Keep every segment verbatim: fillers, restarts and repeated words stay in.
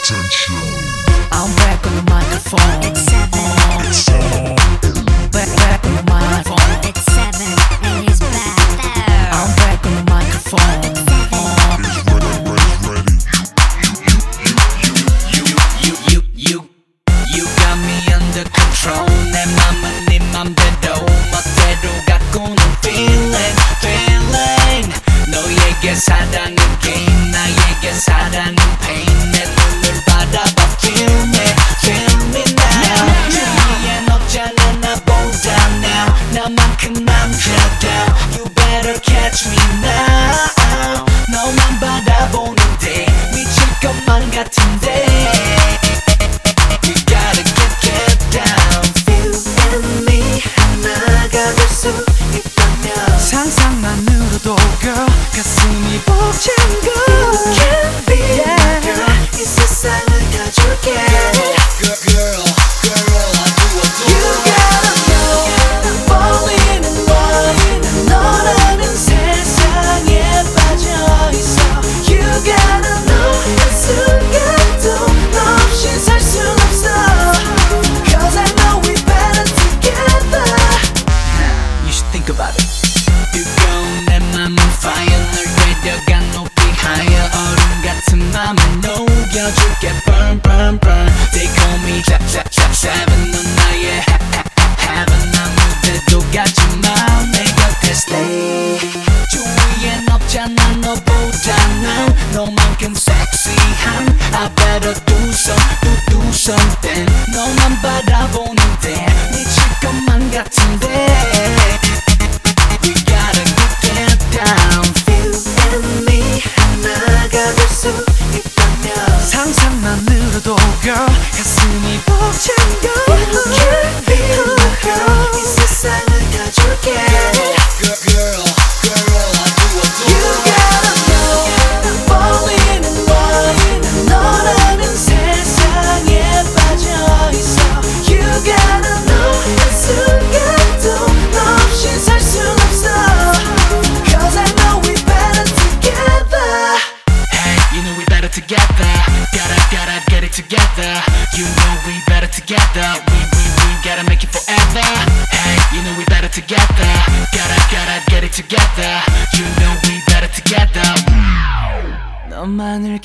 I'm back on the microphone. It's seven. It's seven. Back, back on the microphone. It's seven, and he's back. I'm back on the microphone. It's seven. You, you, you, you, you got me under control. 내 맘은 네 맘대로 멋대로 가꾸는 feeling, feeling. 너에게 사랑은 gain, 나에게 사랑은 pain. 내 눈을 바라봐 feel me, feel me now. 주위엔 없잖아 나보다 now. 나만큼 남자다. You better catch me now. 너만 바라보는데 미칠 것만 같은데. You gotta get, get down. Feel and me 하나가 될 수 있다면 상상만으로도 girl 가슴이 벅찬 걸. You can be my girl. 이 세상을 가줄게. Girl, girl, girl, I do adore. You gotta know I'm falling in love. 너라는 세상에 빠져있어. You gotta know 한순간도 너 없이 살 순 없어. Cause I know we better together. You should think about it. 뜨거운 내 맘은 fire. 널 데려가 높이 higher. 얼음 같은 맘을 녹여줄게. Burn, burn, burn. They call me Zap, Zap, Zap, Seven. 넌 나의 heaven. 아무데도 가지마 내 곁에 stay. 주위엔 없잖아 너보다 난 너만큼 섹시한. I better do some, do, do something. 너만 바라보는데 미칠 것만 같은데. We gotta get that down. Feel and me 하나가 될 수 있다면 상상만으로도 girl 가슴이 벅찬 걸. You can be my girl. 이 세상을 가줄게. Girl, girl, girl, I do adore. You gotta know I'm falling in love. 너라는 세상에 빠져있어. You gotta know 한순간도 너 없이 살 순 없어. Cause I know we better together. Hey, you know we better together. Gotta, gotta get it together. You know we better together. We, we, we gotta make it forever. Hey, you know we better together. Gotta, gotta get it together. You know we better together. 너만을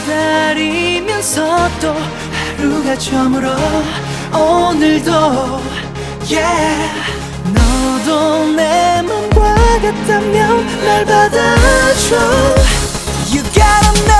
기다리면서 또 하루가 저물어 오늘도 yeah. 너도 내 맘과 같다면 날 받아줘. You gotta know